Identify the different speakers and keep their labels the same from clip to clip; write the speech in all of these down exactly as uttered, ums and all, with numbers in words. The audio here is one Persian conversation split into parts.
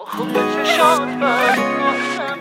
Speaker 1: خوب چشات بر گفتم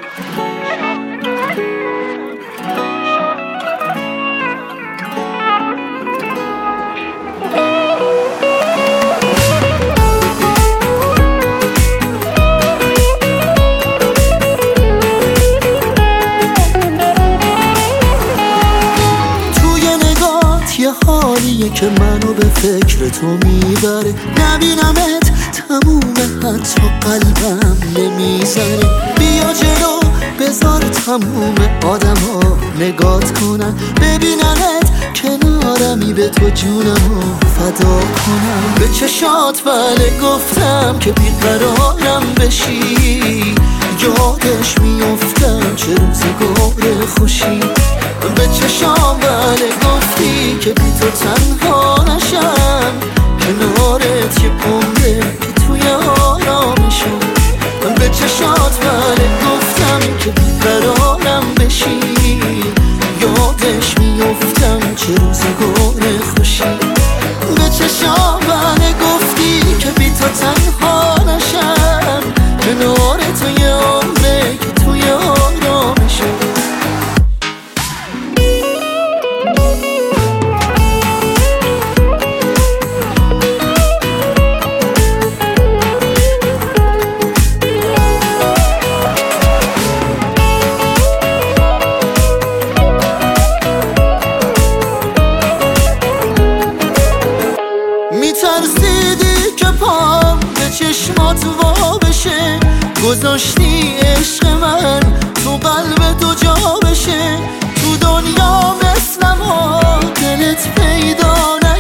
Speaker 1: یه حالیه که منو به فکر تو میبره، نبینمت تمومه حتی قلبم نمیزنه. بیا جلو بذار تموم آدم ها نگات کنن، ببیننت کنارمی به تو جونمو فدا کنم. به چشات بله گفتم که بیقرارم بشی، یادش میافتم چه روزگار خوشی. به چشام بله گفتی که بی تو تنها نشم، کنارت یه عمره که توی آرامشم. به چشات بله گفتم که بیقرارم بشی، یادش میافتم چه روزگار خوشی. به چشام بله گفتی که بی تو تنها نشم، کنارت یه عمره که توی آرامشم. میترسیدی که پام به چشمات وا بشه، گذاشتی عشق من تو قلب تو جا بشه. تو دنیا مثلم و دلت پیدا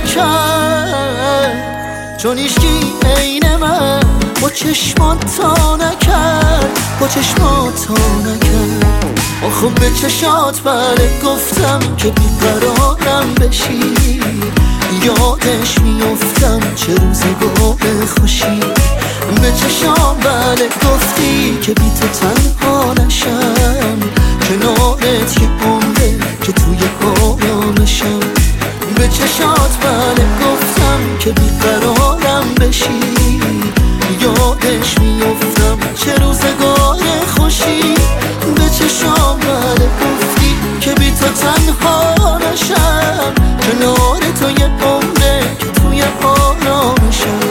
Speaker 1: نکرد، چون ایشکی عین من با چشمات تا نکرد، با چشمات تا نکرد. آخه به چشات بله گفتم که بیقرارم بشی، یادش میافتم چه روزگار خوشی. به چشام بله گفتی که بی تو تنها نشم، کنارت یه عمره که توی آرامشم. به چشات بله گفتم که بیقرارم بشی، یادش میافتم چه روزگار خوشی. به چشام بله گفتی که بی تو تنها نشم، کنار تو یه عمره که توی آرامشم.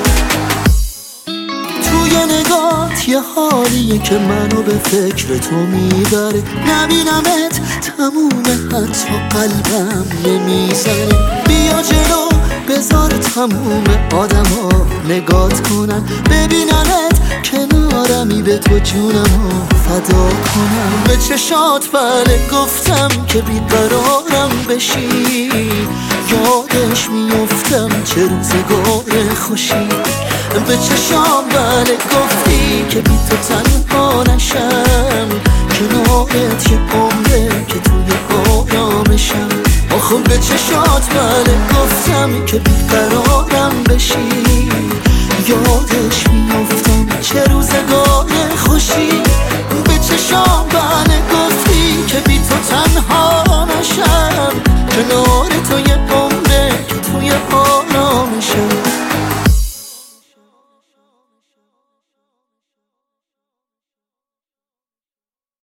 Speaker 1: توی نگات یه حالیه که منو به فکر تو میبره، نبینمت تمومه حتی قلبم نمیزنه. بیا جلو بذار تموم آدم ها نگات کنن، ببیننت کنارمی به تو جونمو فدا کنم. به چشات بله گفتم که بیقرارم بشی، یادش میافتم چه روزگار خوشی. به چشام بله گفتی که بی تو تنها نشم، کنارت یه عمره که توی آرامشم. آخه به چشات بله گفتم که بیقرارم بشی، یادش میافتم چه روزگار خوشی. به چشام بله گفتی که بی تو تنها نشم، کنار